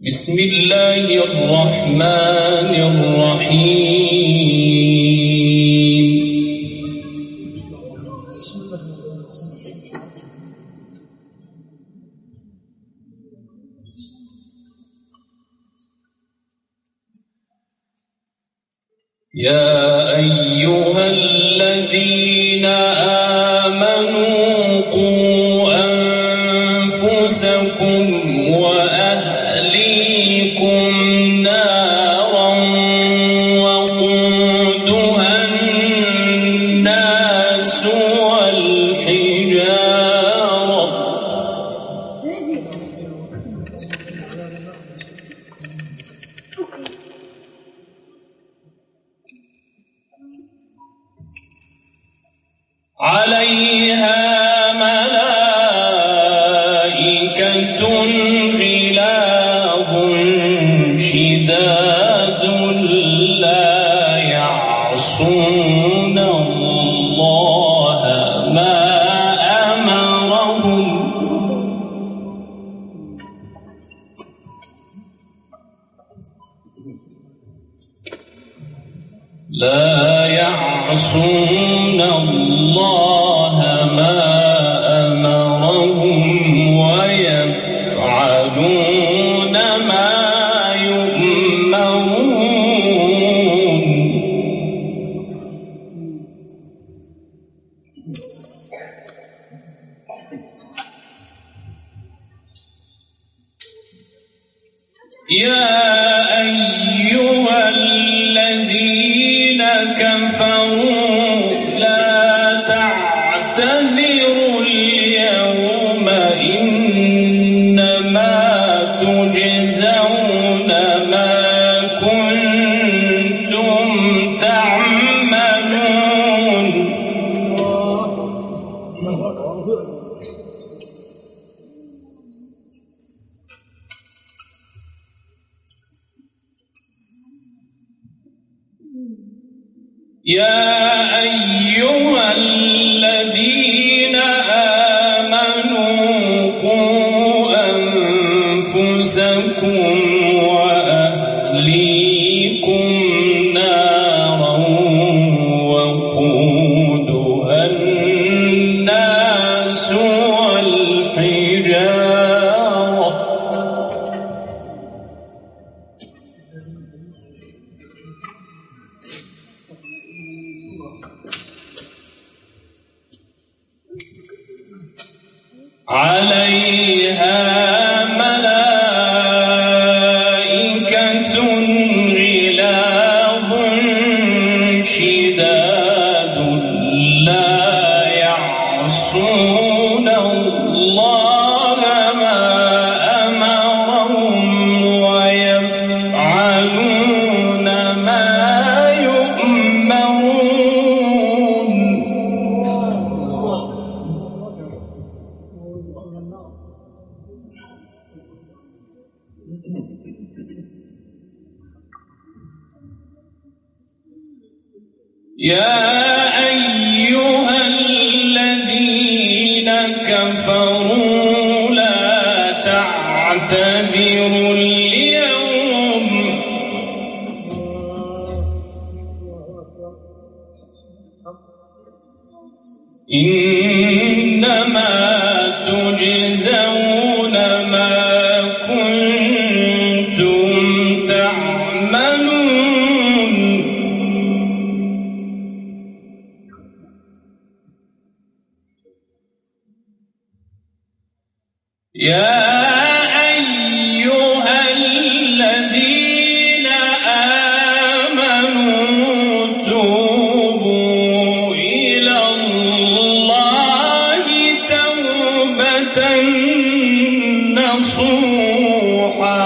بسم الله الرحمن الرحيم. يا أيها الذين آمنوا قوا أنفسكم وأهليكم نارا وقودها الناس والحجارة عليها ملائكة غلاظ شداد لا يعصون الله ما أمرهم لا يعصون الله ما أمرهم ويفعلون ما يؤمرون. يا أيها الذين كفروا لا تعتذروا اليوم إنما تجزون ما كنتم تعملون. يا أيها الذين آمنوا قوا أنفسكم وأهليكم نارا وقودها الناس والحجارة عليها ملائكة غلاظ شداد لا يعصون الله ما أمرهم ويفعلون ما يؤمرون. يا أيها الذين كفروا لا تعتذروا اليوم إنما تجزون ما كنتم تعملون. يا أيها الذين آمنوا توبوا إلى الله توبة نصوحا.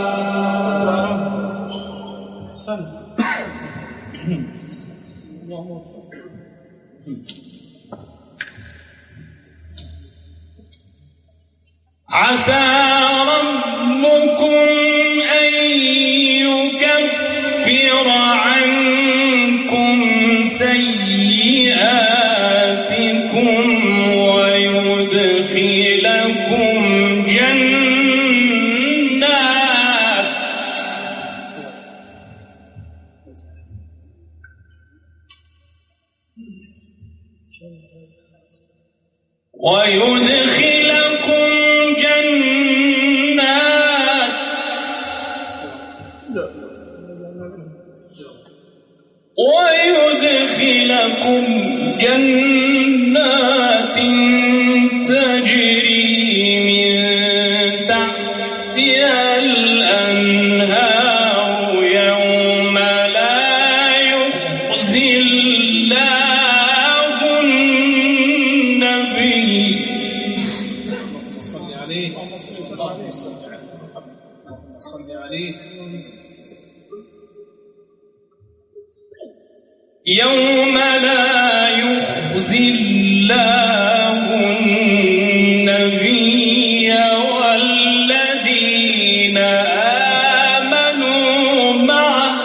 عسى ربكم أن يكفر عنكم سيئاتكم ويدخلكم جنات ويدخلكم جنات تجري من تحتها الأنهار يوم لا يخزي الله النبي صل عليه صل عليه يوم لا يخزي الله النبي والذين آمنوا معه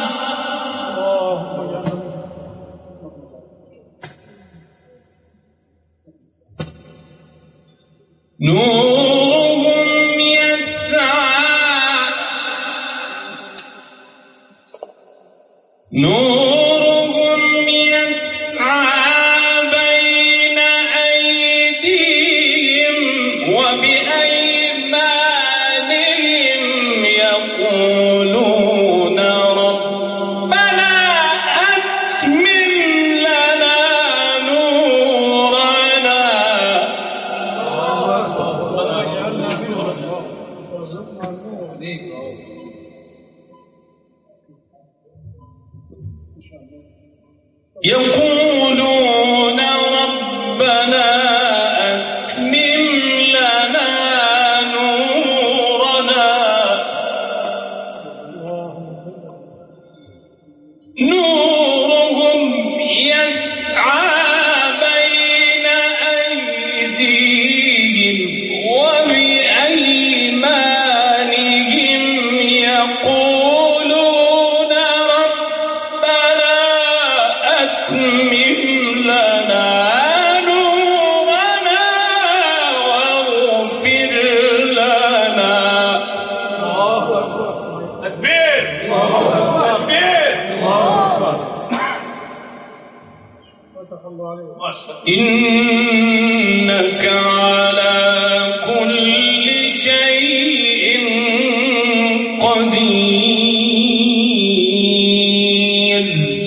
نورهم يسعى بين أيديهم وبأيمانهم يقولون ربنا أتمم لنا نورنا يقولون ربنا أتمم لنا نورنا نورهم يسعى بين أيديهم وبأيمانهم يقولون ربنا أتمم لنا نورنا واغفر لنا تكبير تكبير إنك على كل شيء قدير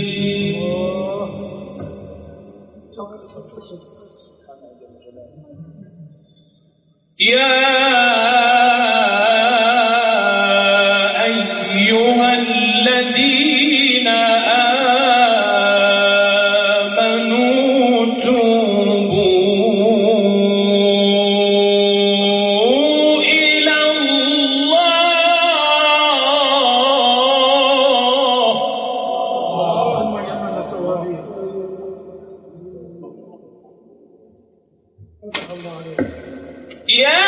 يا أيها الذين آمنوا توبوا إلى يا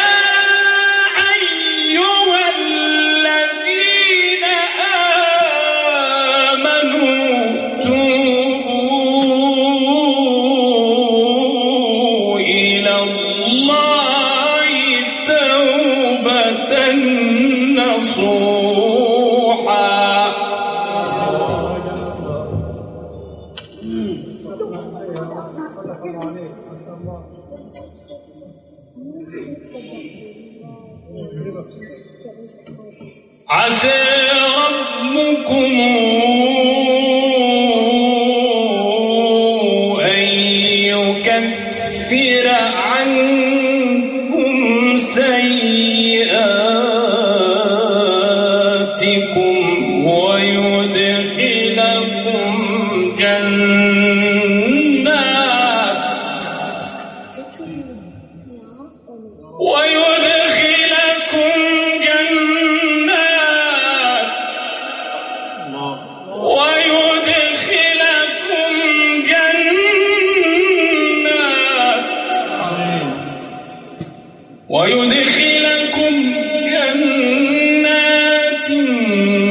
أيها الذين آمنوا توبوا إلى الله توبة نصوحا عسى ربكم أن يكفر عنكم سيئاتكم ويدخلكم جنات ويدخلكم جنات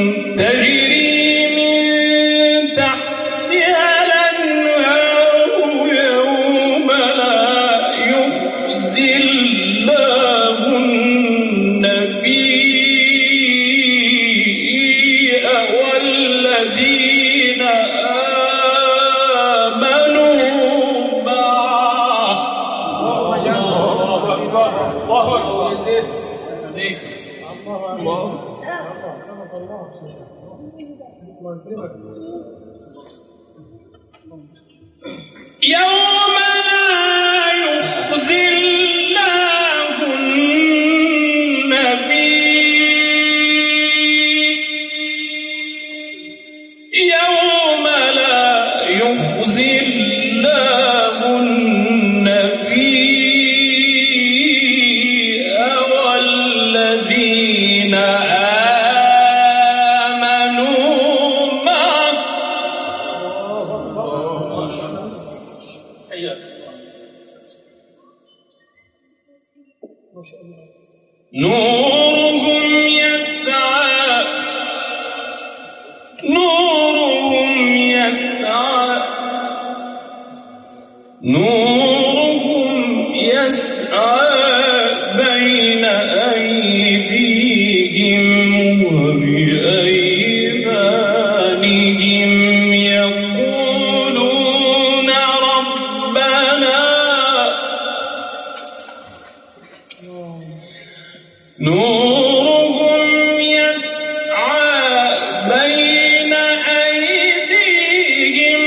الله كرمك الله يكرمك. يوم لا يخزي الله النبي يوم لا يخزي الله النبي والذين آمنوا معه ما شاء الله. نورهم يسعى نورهم يسعى نورهم يسعى بين أيديهم وبأيمانهم يقولون ربنا نورهم يسعى بين أيديهم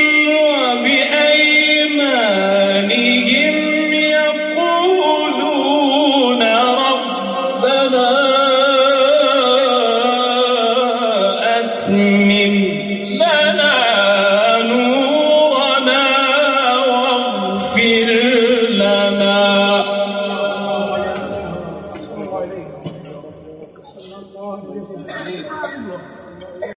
وبأيمانهم يقولون ربنا أتمم لنا نورنا واغفر لنا. صلى الله عليه وسلم.